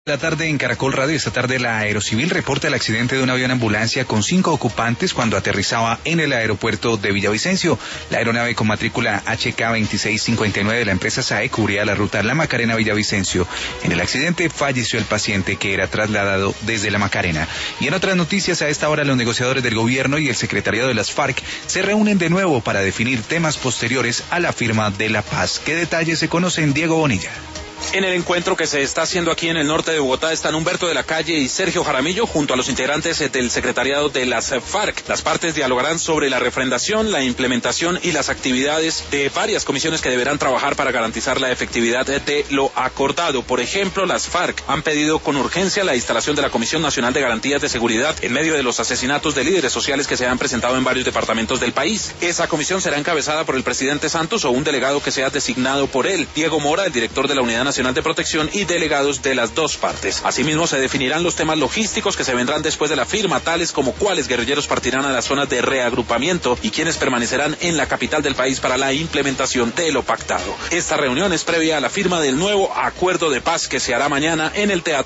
La tarde en Caracol Radio, esta tarde la Aerocivil reporta el accidente de un avión ambulancia con 5 ocupantes cuando aterrizaba en el aeropuerto de Villavicencio. La aeronave con matrícula HK2659 de la empresa SAE cubría la ruta La Macarena-Villavicencio. En el accidente falleció el paciente que era trasladado desde La Macarena. Y en otras noticias, a esta hora los negociadores del gobierno y el secretariado de las FARC se reúnen de nuevo para definir temas posteriores a la firma de la paz. ¿Qué detalles se conocen? Diego Bonilla. En el encuentro que se está haciendo aquí en el norte de Bogotá están Humberto de la Calle y Sergio Jaramillo junto a los integrantes del secretariado de las FARC. Las partes dialogarán sobre la refrendación, la implementación y las actividades de varias comisiones que deberán trabajar para garantizar la efectividad de lo acordado. Por ejemplo, las FARC han pedido con urgencia la instalación de la Comisión Nacional de Garantías de Seguridad en medio de los asesinatos de líderes sociales que se han presentado en varios departamentos del país. Esa comisión será encabezada por el presidente Santos o un delegado que sea designado por él. Diego Mora, el director de la Unidad Nacional de Protección, y delegados de las dos partes. Asimismo, se definirán los temas logísticos que se vendrán después de la firma, tales como cuáles guerrilleros partirán a las zonas de reagrupamiento y quiénes permanecerán en la capital del país para la implementación de lo pactado. Esta reunión es previa a la firma del nuevo acuerdo de paz que se hará mañana en el Teatro